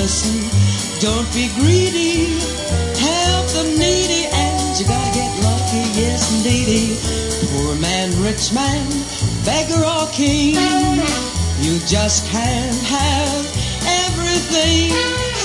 listen, don't be greedy. Help the needy and you gotta get lucky, yes indeedy. Poor man, rich man, beggar or king, you just can't have everything.